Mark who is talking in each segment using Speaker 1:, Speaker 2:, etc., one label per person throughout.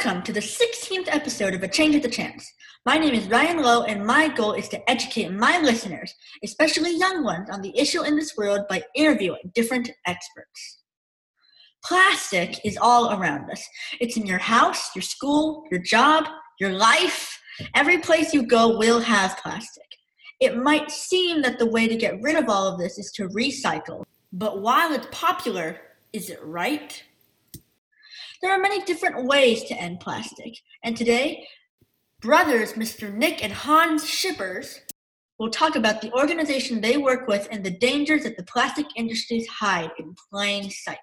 Speaker 1: Welcome to the 16th episode of A Change at the Chance. My name is Ryan Lowe, and my goal is to educate my listeners, especially young ones, on the issue in this world by interviewing different experts. Plastic is all around us. It's in your house, your school, your job, your life. Every place you go will have plastic. It might seem that the way to get rid of all of this is to recycle, but while it's popular, is it right? There are many different ways to end plastic, and today, brothers Mr. Nick and Hans Schippers will talk about the organization they work with and the dangers that the plastic industries hide in plain sight.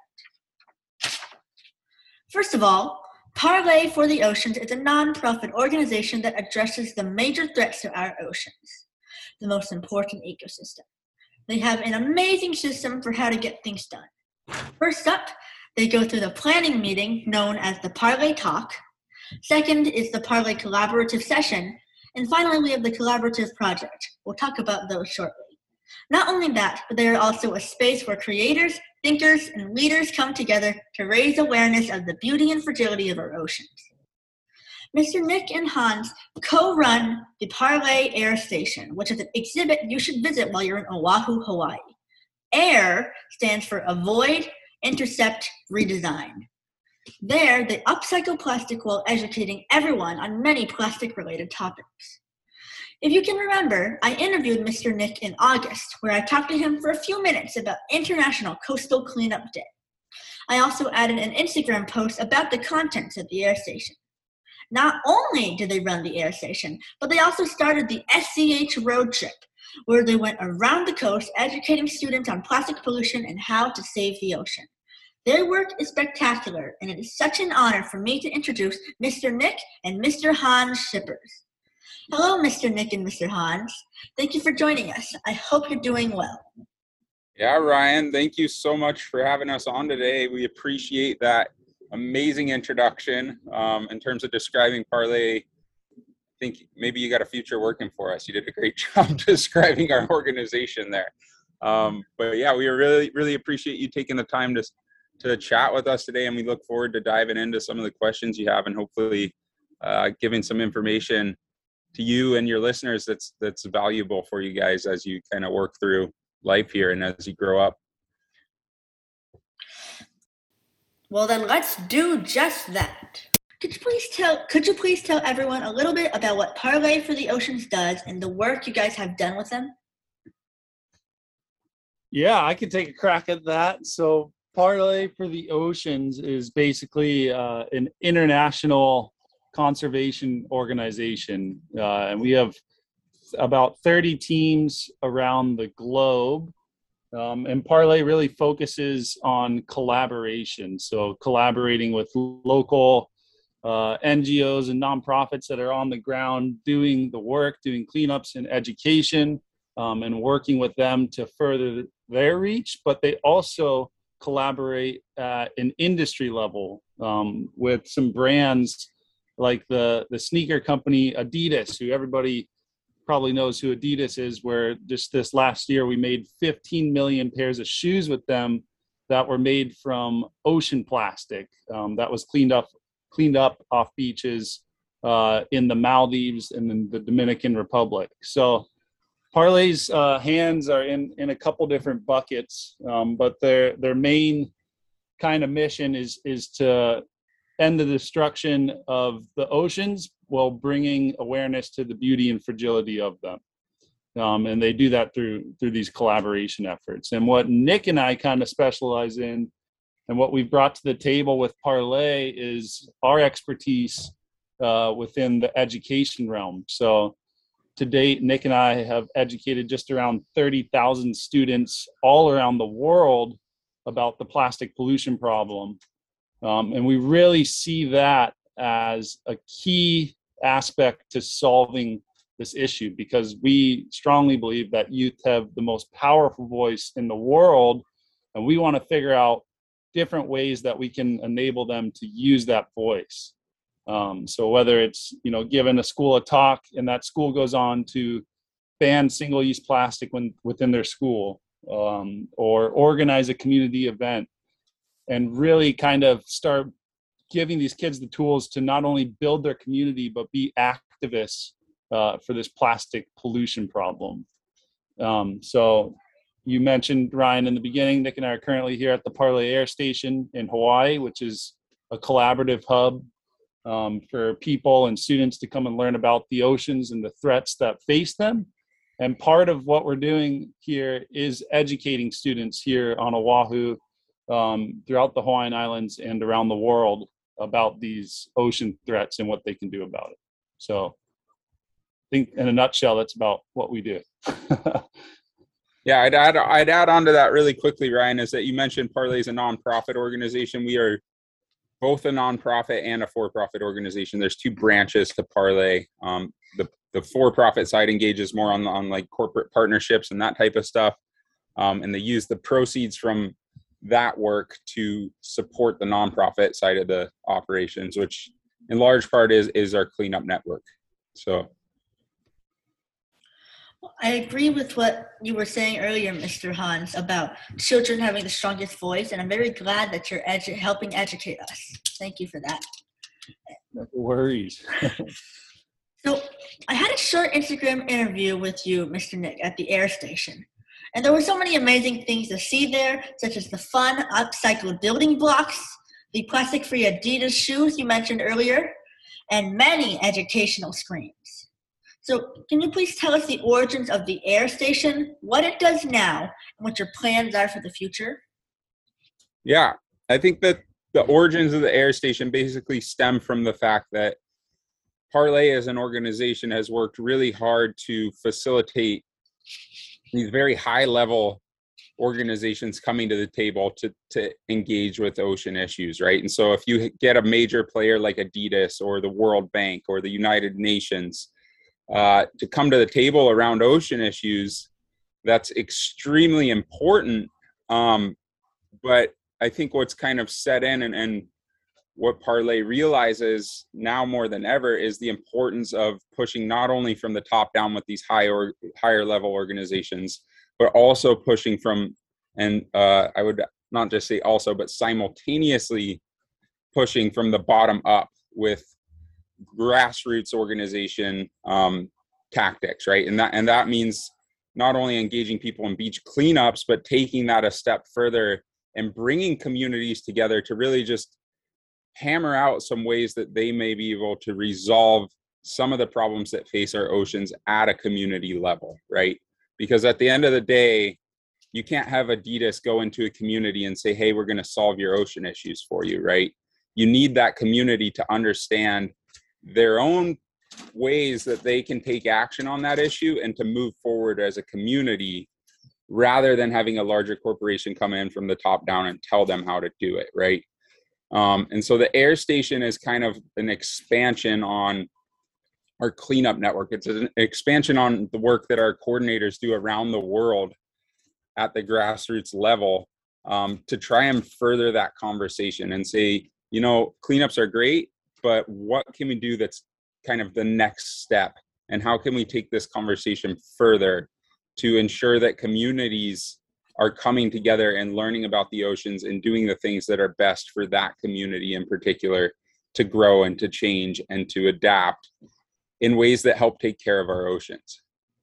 Speaker 1: First of all, Parley for the Oceans is a non-profit organization that addresses the major threats to our oceans, the most important ecosystem. They have an amazing system for how to get things done. First up, they go through the planning meeting known as the Parley Talk. Second is the Parley Collaborative Session. And finally, we have the Collaborative Project. We'll talk about those shortly. Not only that, but they are also a space where creators, thinkers, and leaders come together to raise awareness of the beauty and fragility of our oceans. Mr. Nick and Hans co-run the Parley Air Station, which is an exhibit you should visit while you're in Oahu, Hawaii. AIR stands for Avoid, Intercept, Redesign. There, they upcycle plastic while educating everyone on many plastic-related topics. If you can remember, I interviewed Mr. Nick in August, where I talked to him for a few minutes about International Coastal Cleanup Day. I also added an Instagram post about the contents of the air station. Not only did they run the air station, but they also started the SCH road trip, where they went around the coast educating students on plastic pollution and how to save the ocean. Their work is spectacular, and it is such an honor for me to introduce Mr. Nick and Mr. Hans Schippers. Hello, Mr. Nick and Mr. Hans. Thank you for joining us. I hope you're doing well.
Speaker 2: Yeah, Ryan, thank you so much for having us on today. We appreciate that amazing introduction. In terms of describing Parley, I think maybe you got a future working for us. You did a great job describing our organization there. But yeah, we really appreciate you taking the time to chat with us today, and we look forward to diving into some of the questions you have and hopefully giving some information to you and your listeners that's valuable for you guys as you kind of work through life here and as you grow up.
Speaker 1: Well, then let's do just that. Could you please tell everyone a little bit about what Parley for the Oceans does and the work you guys have done with them?
Speaker 3: Yeah, I can take a crack at that. So Parley for the Oceans is basically an international conservation organization. And we have about 30 teams around the globe. And Parley really focuses on collaboration. So collaborating with local NGOs and nonprofits that are on the ground doing the work, doing cleanups and education, and working with them to further their reach. But they also collaborate at an industry level with some brands like the sneaker company Adidas, who everybody probably knows who Adidas is, where just this last year we made 15 million pairs of shoes with them that were made from ocean plastic that was cleaned up off beaches in the Maldives and in the Dominican Republic. So Parley's hands are in a couple different buckets, but their main kind of mission is to end the destruction of the oceans while bringing awareness to the beauty and fragility of them. And they do that through these collaboration efforts. And what Nick and I kind of specialize in, and what we've brought to the table with Parley, is our expertise within the education realm. So to date, Nick and I have educated just around 30,000 students all around the world about the plastic pollution problem. And we really see that as a key aspect to solving this issue, because we strongly believe that youth have the most powerful voice in the world, and we want to figure out different ways that we can enable them to use that voice. So whether it's, giving a school a talk and that school goes on to ban single-use plastic within their school, or organize a community event and really kind of start giving these kids the tools to not only build their community, but be activists for this plastic pollution problem. So you mentioned, Ryan, in the beginning, Nick and I are currently here at the Parley Air Station in Hawaii, which is a collaborative hub for people and students to come and learn about the oceans and the threats that face them. And part of what we're doing here is educating students here on Oahu, throughout the Hawaiian Islands and around the world about these ocean threats and what they can do about it. So I think in a nutshell, that's about what we do.
Speaker 2: Yeah, I'd add on to that really quickly, Ryan, is that you mentioned Parley is a nonprofit organization. We are both a nonprofit and a for-profit organization. There's two branches to Parley. The for-profit side engages more on like corporate partnerships and that type of stuff. And they use the proceeds from that work to support the nonprofit side of the operations, which in large part is our cleanup network. So
Speaker 1: I agree with what you were saying earlier, Mr. Hans, about children having the strongest voice, and I'm very glad that you're helping educate us. Thank you for that.
Speaker 3: No worries.
Speaker 1: So I had a short Instagram interview with you, Mr. Nick, at the air station. And there were so many amazing things to see there, such as the fun upcycled building blocks, the plastic-free Adidas shoes you mentioned earlier, and many educational screens. So can you please tell us the origins of the air station, what it does now, and what your plans are for the future?
Speaker 2: Yeah, I think that the origins of the air station basically stem from the fact that Parley as an organization has worked really hard to facilitate these very high level organizations coming to the table to engage with ocean issues, right? And so if you get a major player like Adidas or the World Bank or the United Nations to come to the table around ocean issues, that's extremely important. But I think what's kind of set in and what Parley realizes now more than ever is the importance of pushing not only from the top down with these higher level organizations, but also pushing from, and I would not just say also, but simultaneously pushing from the bottom up with grassroots organization tactics, right? And that means not only engaging people in beach cleanups, but taking that a step further and bringing communities together to really just hammer out some ways that they may be able to resolve some of the problems that face our oceans at a community level, right? Because at the end of the day, you can't have Adidas go into a community and say, hey, we're going to solve your ocean issues for you, right? You need that community to understand their own ways that they can take action on that issue and to move forward as a community rather than having a larger corporation come in from the top down and tell them how to do it, right? And so the air station is kind of an expansion on our cleanup network. It's an expansion on the work that our coordinators do around the world at the grassroots level to try and further that conversation and say, you know, cleanups are great, but what can we do that's kind of the next step? And how can we take this conversation further to ensure that communities are coming together and learning about the oceans and doing the things that are best for that community in particular to grow and to change and to adapt in ways that help take care of our oceans.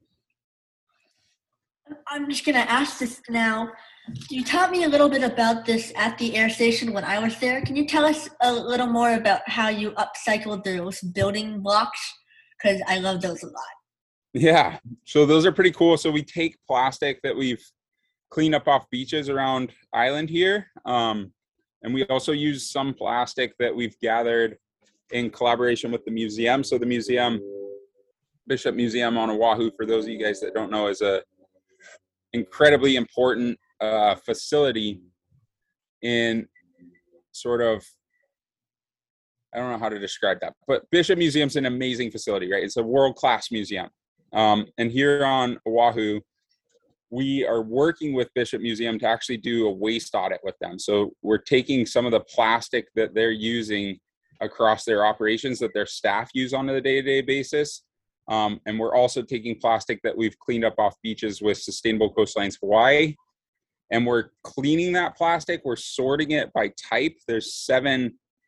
Speaker 1: I'm just going to ask this now. You taught me a little bit about this at the air station when I was there. Can you tell us a little more about how you upcycled those building blocks? Because I love those a lot.
Speaker 2: Yeah, so those are pretty cool. So we take plastic that we've cleaned up off beaches around island here. And we also use some plastic that we've gathered in collaboration with the museum. So the museum, Bishop Museum on Oahu, for those of you guys that don't know, is a incredibly important facility in sort of, I don't know how to describe that, but Bishop Museum's an amazing facility, right? It's a world-class museum. And here on Oahu, we are working with Bishop Museum to actually do a waste audit with them. So we're taking some of the plastic that they're using across their operations that their staff use on a day-to-day basis. And we're also taking plastic that we've cleaned up off beaches with Sustainable Coastlines Hawaii. And we're cleaning that plastic. We're sorting it by type. There's 7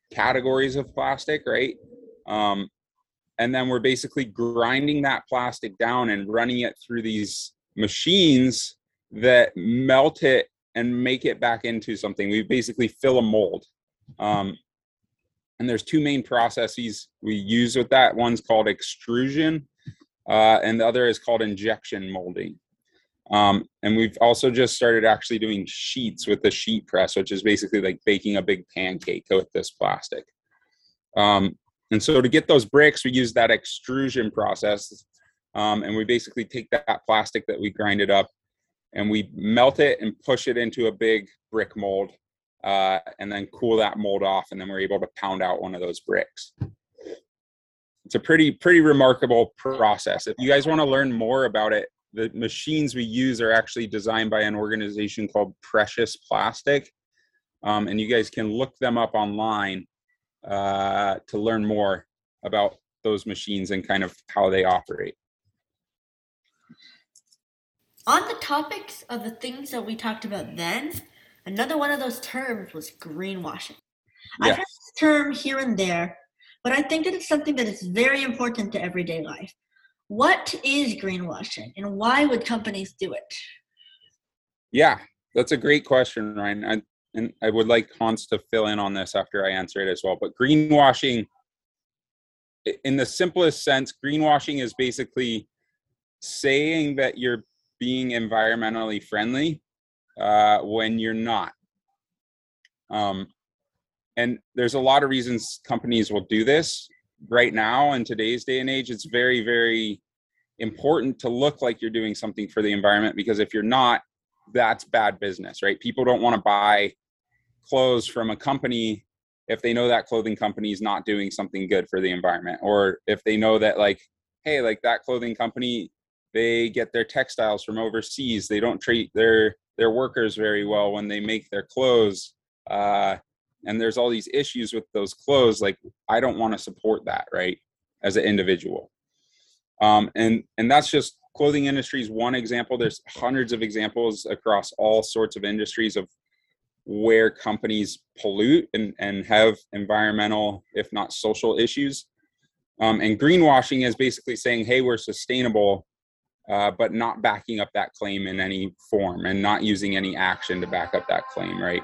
Speaker 2: categories of plastic, right? And then we're basically grinding that plastic down and running it through these machines that melt it and make it back into something. We basically fill a mold. And there's two main processes we use with that. One's called extrusion, and the other is called injection molding. And we've also just started actually doing sheets with the sheet press, which is basically like baking a big pancake with this plastic. And so to get those bricks, we use that extrusion process. And we basically take that plastic that we grinded up and we melt it and push it into a big brick mold, and then cool that mold off. And then we're able to pound out one of those bricks. It's a pretty remarkable process. If you guys want to learn more about it, the machines we use are actually designed by an organization called Precious Plastic. And you guys can look them up online to learn more about those machines and kind of how they operate.
Speaker 1: On the topics of the things that we talked about then, another one of those terms was greenwashing. I've heard this term here and there, but I think that it's something that is very important to everyday life. What is greenwashing and why would companies do it?
Speaker 2: Yeah, that's a great question, Ryan. And I would like Hans to fill in on this after I answer it as well. But greenwashing, in the simplest sense, greenwashing is basically saying that you're being environmentally friendly when you're not. And there's a lot of reasons companies will do this. Right now, in today's day and age, it's very, very important to look like you're doing something for the environment, because if you're not, that's bad business, right? People don't want to buy clothes from a company if they know that clothing company is not doing something good for the environment, or if they know that, like, hey, like that clothing company, they get their textiles from overseas, they don't treat their workers very well when they make their clothes, and there's all these issues with those clothes. Like, I don't want to support that, right, as an individual. And that's just clothing industry is one example. There's hundreds of examples across all sorts of industries of where companies pollute and have environmental, if not social, issues. And greenwashing is basically saying, hey, we're sustainable, but not backing up that claim in any form and not using any action to back up that claim, right?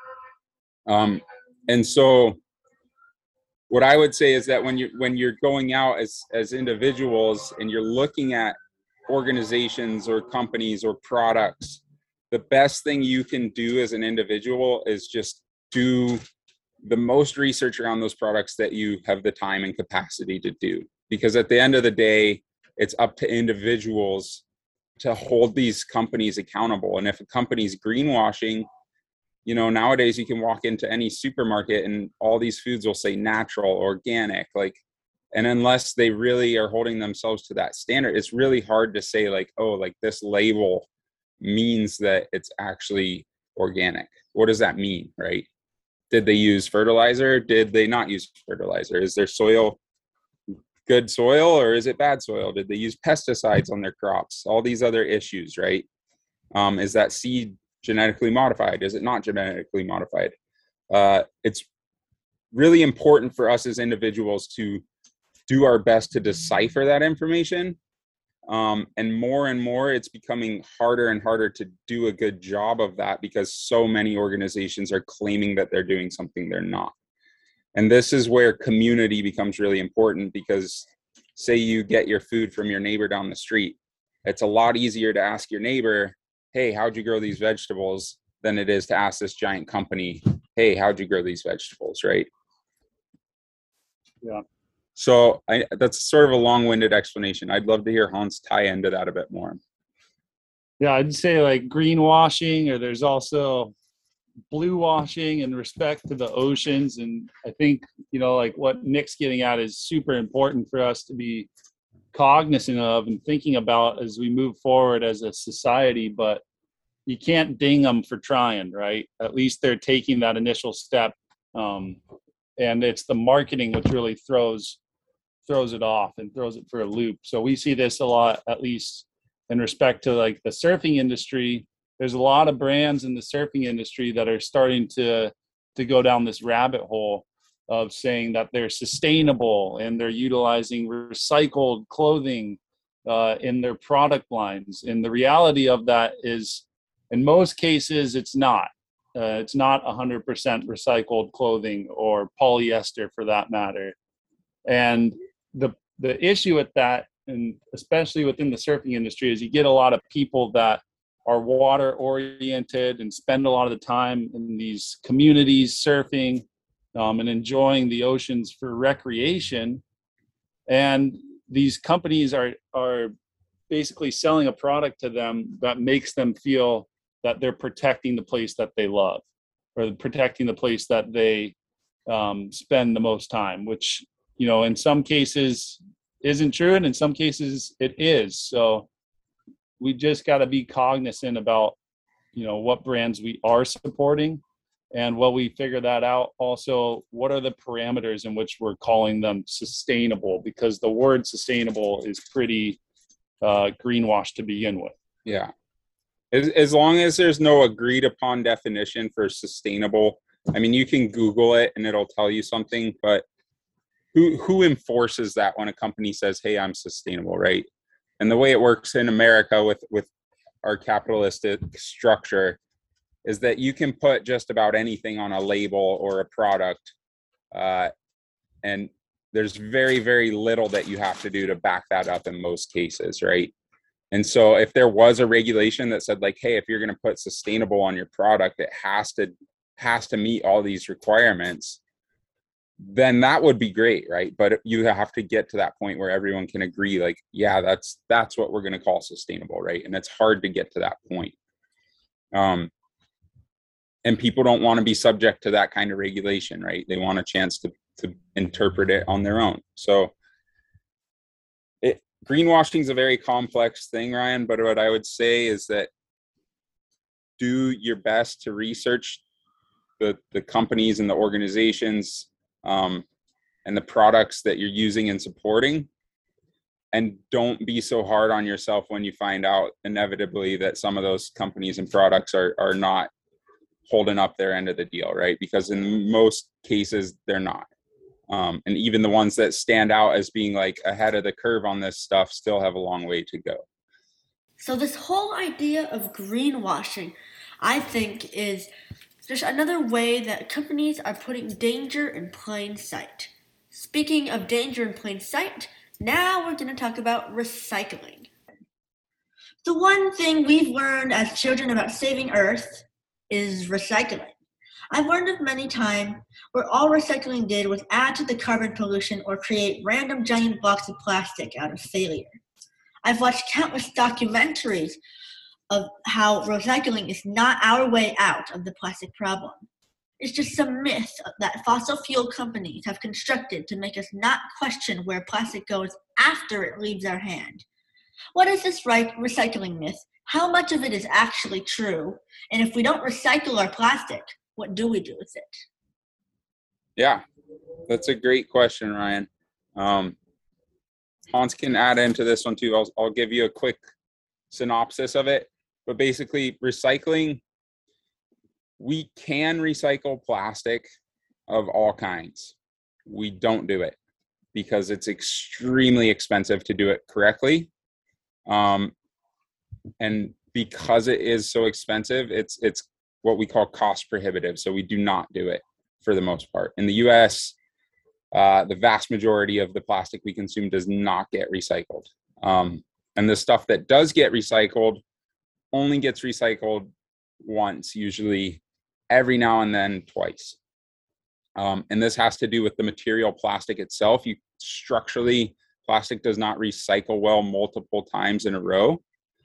Speaker 2: And so what I would say is that when you're going out as individuals and you're looking at organizations or companies or products, the best thing you can do as an individual is just do the most research around those products that you have the time and capacity to do. Because at the end of the day, it's up to individuals to hold these companies accountable. And if a company's greenwashing, you know, nowadays you can walk into any supermarket and all these foods will say natural, organic, like, and unless they really are holding themselves to that standard, it's really hard to say, like, oh, like this label means that it's actually organic. What does that mean, right? Did they use fertilizer? Did they not use fertilizer? Is their soil good soil or is it bad soil? Did they use pesticides on their crops? All these other issues, right? Is that seed genetically modified? Is it not genetically modified? It's really important for us as individuals to do our best to decipher that information. And more, it's becoming harder and harder to do a good job of that because so many organizations are claiming that they're doing something they're not. And this is where community becomes really important, because say you get your food from your neighbor down the street. It's a lot easier to ask your neighbor, hey, how'd you grow these vegetables, than it is to ask this giant company, hey, how'd you grow these vegetables, right?
Speaker 3: Yeah.
Speaker 2: So that's sort of a long-winded explanation. I'd love to hear Hans tie into that a bit more.
Speaker 3: Yeah, I'd say like greenwashing, or there's also blue washing in respect to the oceans. And I think, you know, like what Nick's getting at is super important for us to be cognizant of and thinking about as we move forward as a society. But you can't ding them for trying, right? At least they're taking that initial step. And it's the marketing which really throws it off and throws it for a loop. So we see this a lot, at least in respect to like the surfing industry. There's a lot of brands in the surfing industry that are starting to go down this rabbit hole of saying that they're sustainable and they're utilizing recycled clothing in their product lines. And the reality of that is, in most cases, it's not. It's not 100% recycled clothing or polyester for that matter. And the issue with that, and especially within the surfing industry, is you get a lot of people that are water oriented and spend a lot of the time in these communities surfing and enjoying the oceans for recreation. And these companies are basically selling a product to them that makes them feel that they're protecting the place that they love, or protecting the place that they spend the most time, which, you know, in some cases isn't true, and in some cases it is. So we just got to be cognizant about, you know, what brands we are supporting, and while we figure that out, also what are the parameters in which we're calling them sustainable, because the word sustainable is pretty greenwash to begin with.
Speaker 2: Yeah. As long as there's no agreed upon definition for sustainable, I mean, you can Google it and it'll tell you something, but who enforces that when a company says, hey, I'm sustainable, right? And the way it works in America with our capitalistic structure is that you can put just about anything on a label or a product, and there's very, very little that you have to do to back that up in most cases, right? And so if there was a regulation that said, like, hey, if you're going to put sustainable on your product, it has to meet all these requirements, then that would be great, right? But you have to get to that point where everyone can agree, like, yeah, that's what we're going to call sustainable, right? And it's hard to get to that point. And people don't want to be subject to that kind of regulation, right? They want a chance to interpret it on their own. So greenwashing is a very complex thing, Ryan, but what I would say is that do your best to research the companies and the organizations and the products that you're using and supporting, and don't be so hard on yourself when you find out inevitably that some of those companies and products are not holding up their end of the deal, right? Because in most cases they're not. And even the ones that stand out as being like ahead of the curve on this stuff still have a long way to go.
Speaker 1: So this whole idea of greenwashing, I think, is just another way that companies are putting danger in plain sight. Speaking of danger in plain sight, now we're going to talk about recycling. The one thing we've learned as children about saving Earth is recycling. I've learned of many times where all recycling did was add to the carbon pollution or create random giant blocks of plastic out of failure. I've watched countless documentaries of how recycling is not our way out of the plastic problem. It's just some myth that fossil fuel companies have constructed to make us not question where plastic goes after it leaves our hand. What is this recycling myth? How much of it is actually true? And if we don't recycle our plastic, what do we do with it?
Speaker 2: Yeah, that's a great question, Ryan. Hans can add into this one too. I'll give you a quick synopsis of it. But basically, recycling, we can recycle plastic of all kinds. We don't do it because it's extremely expensive to do it correctly. And because it is so expensive, it's what we call cost prohibitive. So we do not do it for the most part. In the US, the vast majority of the plastic we consume does not get recycled. And the stuff that does get recycled only gets recycled once, usually every now and then twice. And this has to do with the material plastic itself. Structurally, plastic does not recycle well multiple times in a row.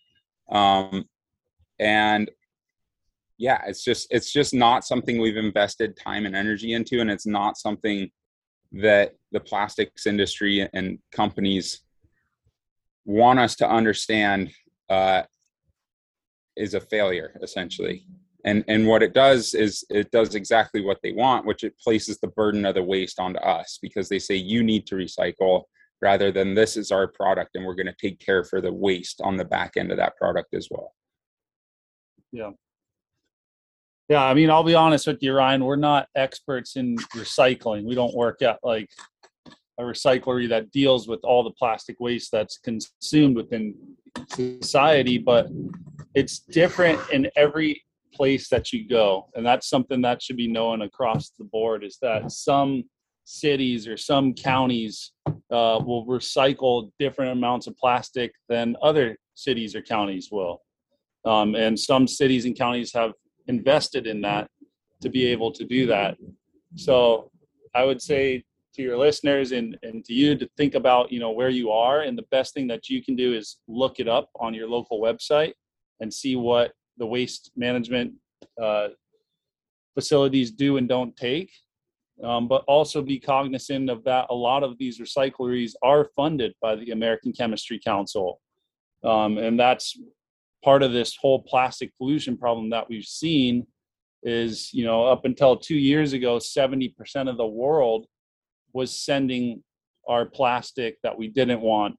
Speaker 2: And yeah, it's just not something we've invested time and energy into, and it's not something that the plastics industry and companies want us to understand is a failure, essentially. And what it does is it does exactly what they want, which it places the burden of the waste onto us, because they say you need to recycle rather than this is our product and we're going to take care for the waste on the back end of that product as well.
Speaker 3: Yeah. Yeah, I mean, I'll be honest with you, Ryan. We're not experts in recycling. We don't work at like a recyclery that deals with all the plastic waste that's consumed within society, but it's different in every place that you go. And that's something that should be known across the board, is that some cities or some counties will recycle different amounts of plastic than other cities or counties will. And some cities and counties have invested in that to be able to do that. So I would say to your listeners and to you to think about, where you are, and the best thing that you can do is look it up on your local website and see what the waste management facilities do and don't take. But also be cognizant of that a lot of these recycleries are funded by the American Chemistry Council. And that's part of this whole plastic pollution problem that we've seen is, up until 2 years ago, 70% of the world was sending our plastic that we didn't want,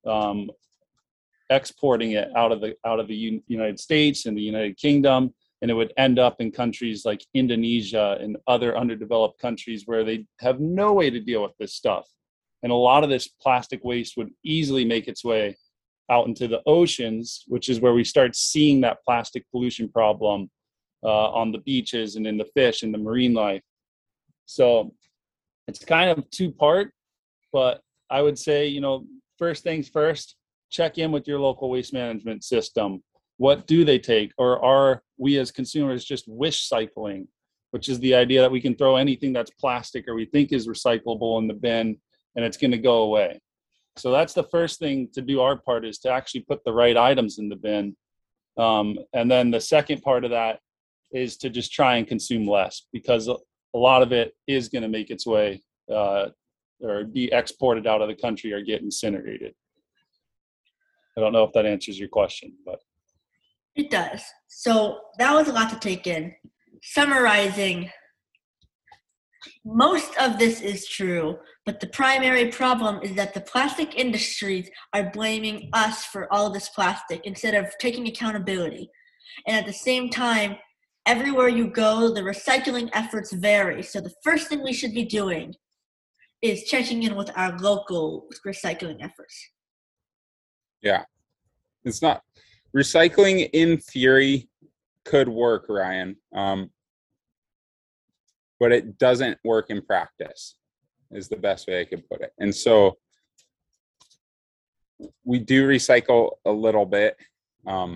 Speaker 3: exporting it out of the United States and the United Kingdom, and it would end up in countries like Indonesia and other underdeveloped countries where they have no way to deal with this stuff. And a lot of this plastic waste would easily make its way out into the oceans, which is where we start seeing that plastic pollution problem on the beaches and in the fish and the marine life. So it's kind of two-part, but I would say, first things first, check in with your local waste management system. What do they take? Or are we as consumers just wish cycling, which is the idea that we can throw anything that's plastic or we think is recyclable in the bin and it's going to go away? So that's the first thing to do our part, is to actually put the right items in the bin. And then the second part of that is to just try and consume less, because a lot of it is going to make its way or be exported out of the country or get incinerated. I don't know if that answers your question, but.
Speaker 1: It does. So that was a lot to take in. Summarizing, most of this is true, but the primary problem is that the plastic industries are blaming us for all of this plastic instead of taking accountability. And at the same time, everywhere you go, the recycling efforts vary. So the first thing we should be doing is checking in with our local recycling efforts.
Speaker 2: Yeah. It's not, recycling in theory could work, Ryan. But it doesn't work in practice, is the best way I could put it. And so we do recycle a little bit, but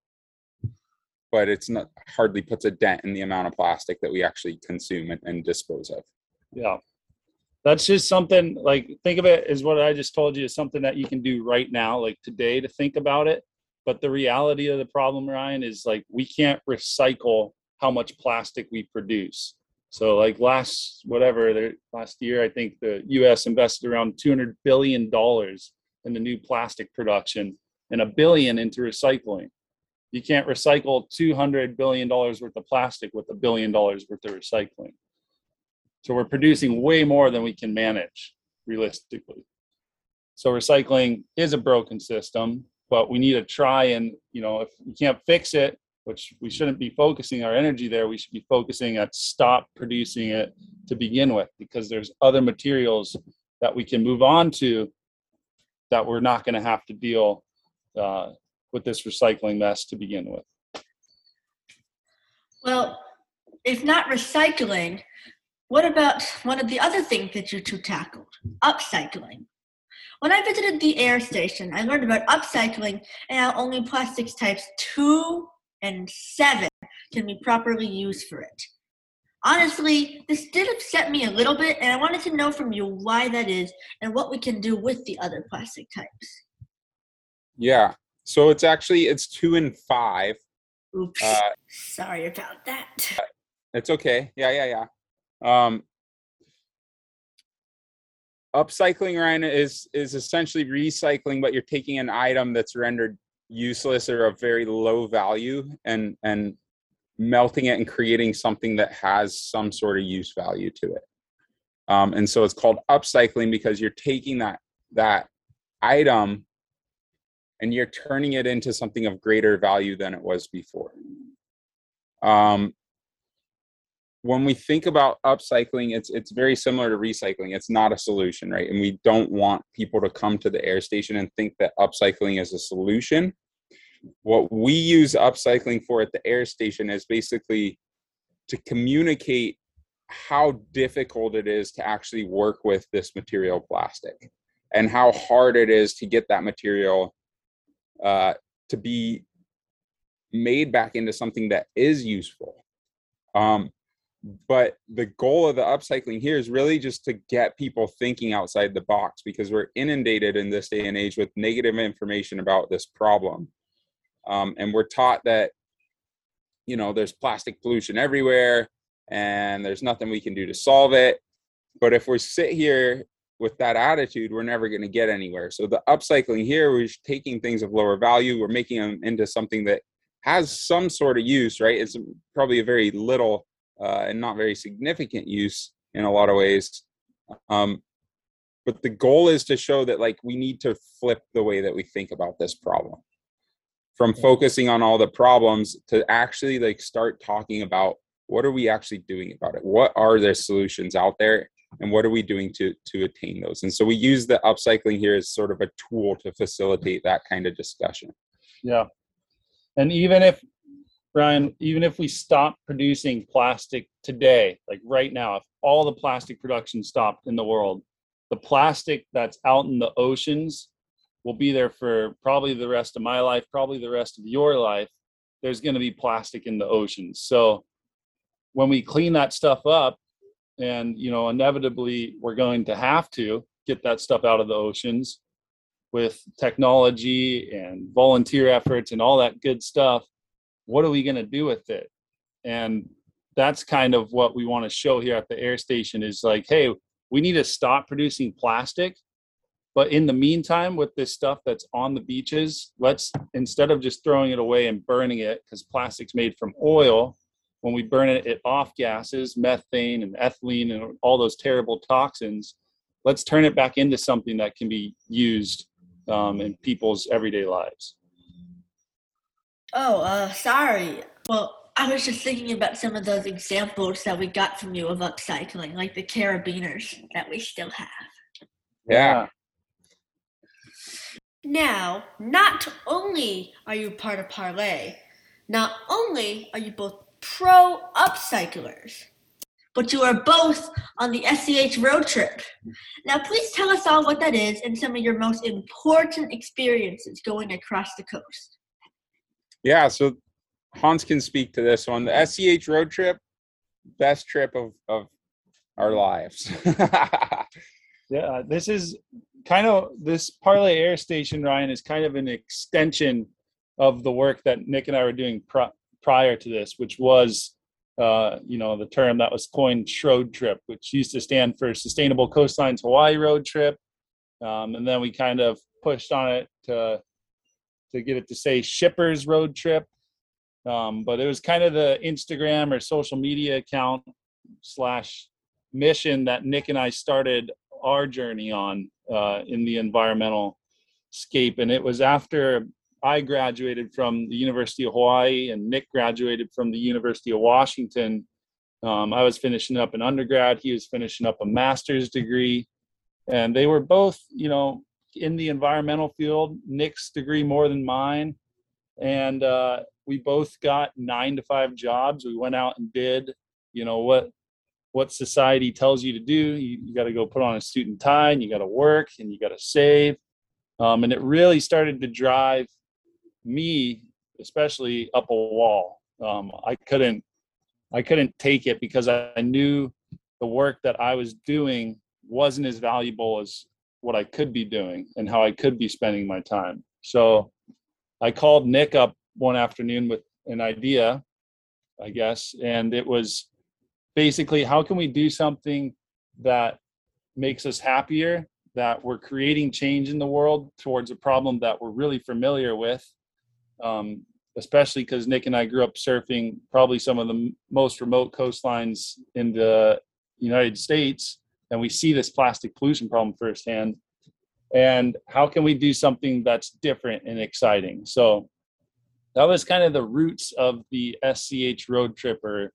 Speaker 2: it's not, hardly puts a dent in the amount of plastic that we actually consume and dispose of.
Speaker 3: Yeah. That's just something, like, think of it as what I just told you is something that you can do right now, like today, to think about it. But the reality of the problem, Ryan, is like we can't recycle how much plastic we produce. So like last year, I think the US invested around $200 billion in the new plastic production and $1 billion into recycling. You can't recycle $200 billion worth of plastic with $1 billion worth of recycling. So we're producing way more than we can manage realistically. So recycling is a broken system, but we need to try and, if we can't fix it, which we shouldn't be focusing our energy there, we should be focusing at stop producing it to begin with, because there's other materials that we can move on to that we're not going to have to deal with this recycling mess to begin with.
Speaker 1: Well, if not recycling, what about one of the other things that you two tackled, upcycling? When I visited the air station, I learned about upcycling and how only plastics types 2 and 7 can be properly used for it. Honestly, this did upset me a little bit, and I wanted to know from you why that is and what we can do with the other plastic types.
Speaker 2: Yeah, so it's 2 and 5.
Speaker 1: Oops, sorry about that.
Speaker 2: It's okay. Yeah. Upcycling, Ryan, is essentially recycling, but you're taking an item that's rendered useless or of very low value and melting it and creating something that has some sort of use value to it. And so it's called upcycling because you're taking that item and you're turning it into something of greater value than it was before. when we think about upcycling, it's very similar to recycling. It's not a solution, right? And we don't want people to come to the air station and think that upcycling is a solution. What we use upcycling for at the air station is basically to communicate how difficult it is to actually work with this material plastic, and how hard it is to get that material to be made back into something that is useful. But the goal of the upcycling here is really just to get people thinking outside the box, because we're inundated in this day and age with negative information about this problem. And we're taught that, there's plastic pollution everywhere and there's nothing we can do to solve it. But if we sit here with that attitude, we're never going to get anywhere. So the upcycling here, we're taking things of lower value, we're making them into something that has some sort of use, right? It's probably a very little and not very significant use in a lot of ways. But the goal is to show that we need to flip the way that we think about this problem, from focusing on all the problems to actually start talking about what are we actually doing about it? What are the solutions out there? And what are we doing to attain those? And so we use the upcycling here as sort of a tool to facilitate that kind of discussion.
Speaker 3: Yeah. And even if, Ryan, we stop producing plastic today, right now, if all the plastic production stopped in the world, the plastic that's out in the oceans will be there for probably the rest of my life, probably the rest of your life. There's going to be plastic in the oceans. So when we clean that stuff up, and inevitably we're going to have to get that stuff out of the oceans with technology and volunteer efforts and all that good stuff, what are we going to do with it? And that's kind of what we want to show here at the air station is hey, we need to stop producing plastic. But in the meantime, with this stuff that's on the beaches, let's, instead of just throwing it away and burning it, because plastic's made from oil, when we burn it, it off gases, methane and ethylene and all those terrible toxins. Let's turn it back into something that can be used in people's everyday lives.
Speaker 1: Oh, sorry. Well, I was just thinking about some of those examples that we got from you of upcycling, like the carabiners that we still have.
Speaker 2: Yeah.
Speaker 1: Now, not only are you part of Parlay, not only are you both pro upcyclers, but you are both on the SCH road trip. Now, please tell us all what that is and some of your most important experiences going across the coast.
Speaker 2: Yeah, so Hans can speak to this one. The SCH road trip, best trip of our lives.
Speaker 3: Yeah, this is this Parlay Air Station, Ryan, is kind of an extension of the work that Nick and I were doing prior to this, which was, the term that was coined SHROAD Trip, which used to stand for Sustainable Coastlines Hawaii Road Trip. And then we kind of pushed on it to get it to say Shippers Road Trip. But it was kind of the Instagram or social media account / mission that Nick and I started our journey on in the environmental scape. And it was after I graduated from the University of Hawaii and Nick graduated from the University of Washington. I was finishing up an undergrad. He was finishing up a master's degree. And they were both, in the environmental field, Nick's degree more than mine. And we both got 9-to-5 jobs. We went out and did, what society tells you to do. You got to go put on a suit and tie, and you got to work, and you got to save. And it really started to drive me, especially, up a wall. I couldn't take it because I knew the work that I was doing wasn't as valuable as what I could be doing and how I could be spending my time. So I called Nick up one afternoon with an idea, I guess, and it was basically, how can we do something that makes us happier, that we're creating change in the world towards a problem that we're really familiar with, especially because Nick and I grew up surfing probably some of the most remote coastlines in the United States, and we see this plastic pollution problem firsthand. And how can we do something that's different and exciting? So that was kind of the roots of the SCH road trip, or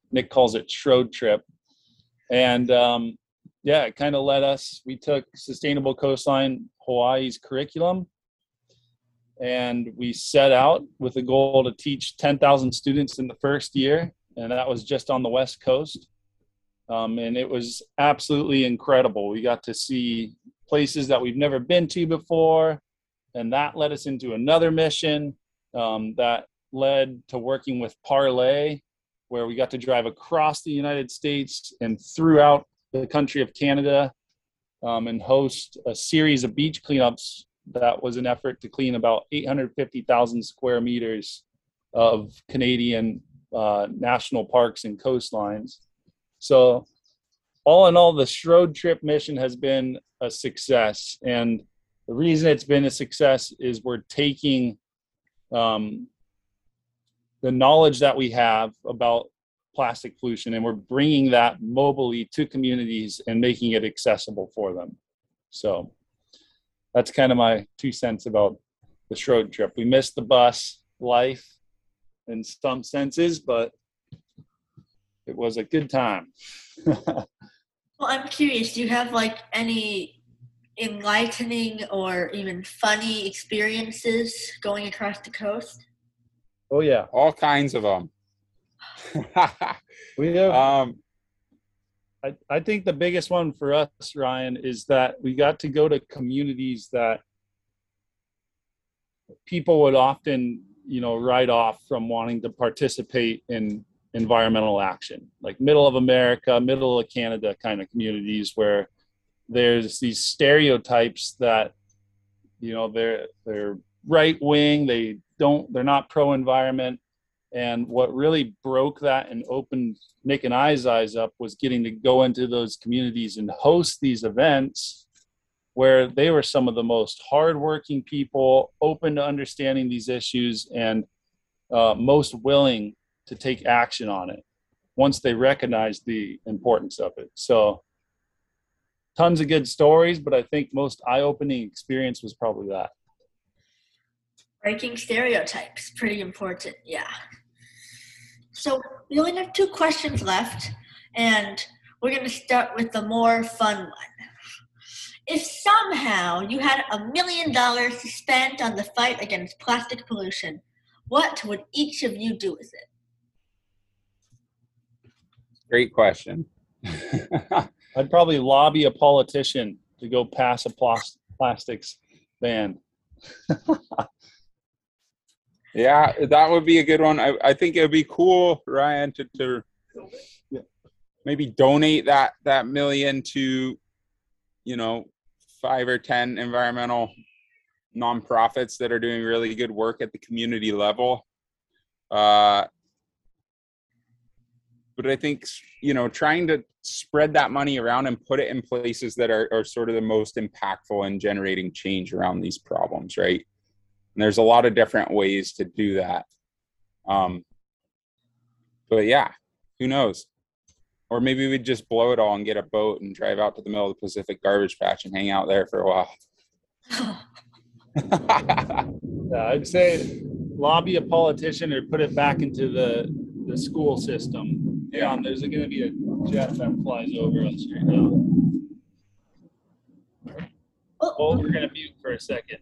Speaker 3: Nick calls it Schroed Trip. And yeah, it kind of led us. We took Sustainable Coastline Hawaii's curriculum, and we set out with the goal to teach 10,000 students in the first year, and that was just on the West Coast. And it was absolutely incredible. We got to see places that we've never been to before, and that led us into another mission that led to working with Parlay, where we got to drive across the United States and throughout the country of Canada, and host a series of beach cleanups that was an effort to clean about 850,000 square meters of Canadian national parks and coastlines. So all in all, the Schroed Trip mission has been a success. And the reason it's been a success is we're taking the knowledge that we have about plastic pollution, and we're bringing that mobily to communities and making it accessible for them. So that's kind of my 2 cents about the Schroed Trip. We missed the bus life in some senses, but it was a good time.
Speaker 1: Well, I'm curious, do you have like any enlightening or even funny experiences going across the coast?
Speaker 3: Oh yeah,
Speaker 2: All kinds of them.
Speaker 3: we have. I think the biggest one for us, Ryan, is that we got to go to communities that people would often, write off from wanting to participate in environmental action, like middle of America, middle of Canada kind of communities where there's these stereotypes that, they're right wing, they're not pro environment. And what really broke that and opened Nick and I's eyes up was getting to go into those communities and host these events where they were some of the most hardworking people, open to understanding these issues, and most willing to take action on it once they recognized the importance of it. So tons of good stories, but I think most eye-opening experience was probably that.
Speaker 1: Breaking stereotypes, pretty important, yeah. So we only have 2 questions left, and we're going to start with the more fun one. If somehow you had $1 million to spend on the fight against plastic pollution, what would each of you do with it?
Speaker 2: Great question.
Speaker 3: I'd probably lobby a politician to go pass a plastics ban.
Speaker 2: Yeah, that would be a good one. I think it would be cool, Ryan, to maybe donate that million to, 5 or 10 environmental nonprofits that are doing really good work at the community level. But I think, trying to spread that money around and put it in places that are sort of the most impactful in generating change around these problems, right? And there's a lot of different ways to do that. But yeah, who knows? Or maybe we'd just blow it all and get a boat and drive out to the middle of the Pacific garbage patch and hang out there for a while.
Speaker 3: Yeah, I'd say lobby a politician or put it back into the school system. Yeah, there's going to be a jet that flies over us right now. Oh, we're going to mute for a second.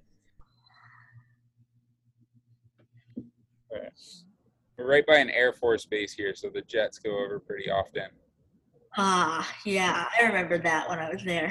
Speaker 3: All right.
Speaker 2: We're right by an Air Force base here, so the jets go over pretty often.
Speaker 1: Yeah, I remember that when I was there.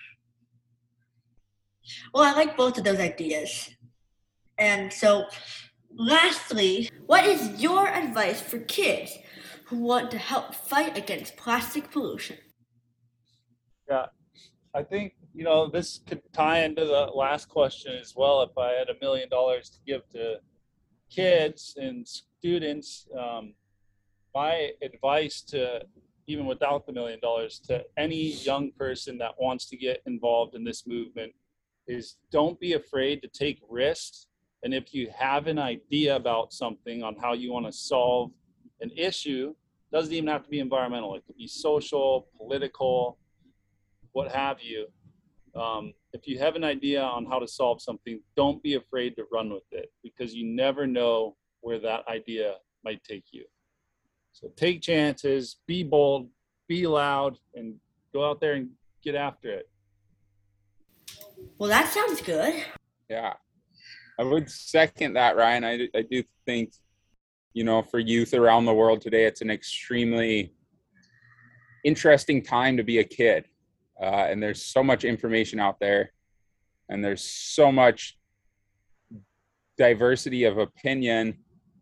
Speaker 1: Well, I like both of those ideas. And so, lastly, what is your advice for kids who want to help fight against plastic pollution?
Speaker 3: Yeah, I think, this could tie into the last question as well. If I had $1 million to give to kids and students, my advice to, even without the $1 million, to any young person that wants to get involved in this movement is don't be afraid to take risks. And if you have an idea about something on how you want to solve an issue, doesn't even have to be environmental. It could be social, political, what have you. If you have an idea on how to solve something, don't be afraid to run with it, because you never know where that idea might take you. So take chances, be bold, be loud, and go out there and get after it.
Speaker 1: Well, that sounds good.
Speaker 2: Yeah, I would second that, Ryan. I do think, for youth around the world today, it's an extremely interesting time to be a kid. And there's so much information out there, and there's so much diversity of opinion.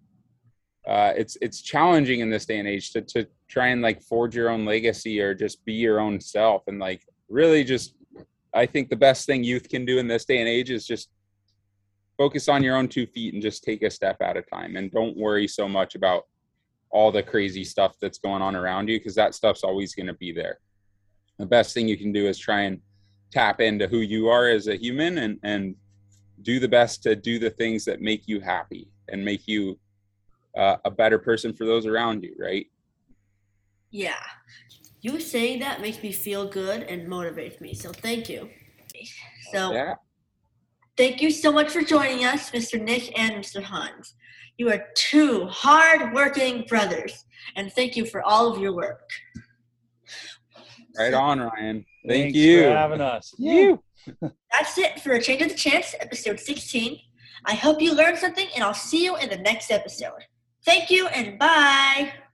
Speaker 2: It's challenging in this day and age to try and like forge your own legacy or just be your own self. And like really just, I think the best thing youth can do in this day and age is just focus on your own 2 feet and just take a step at a time, and don't worry so much about all the crazy stuff that's going on around you, because that stuff's always going to be there. The best thing you can do is try and tap into who you are as a human, and do the best to do the things that make you happy and make you a better person for those around you, right?
Speaker 1: Yeah. You saying that makes me feel good and motivates me. So thank you. So
Speaker 2: Yeah.
Speaker 1: thank you so much for joining us, Mr. Nick and Mr. Hans. You are 2 hard-working brothers, and thank you for all of your work.
Speaker 2: Right on, Ryan. Thank
Speaker 3: Thanks
Speaker 2: you
Speaker 3: for having us.
Speaker 1: That's it for A Change of the Chance, episode 16. I hope you learned something, and I'll see you in the next episode. Thank you, and bye.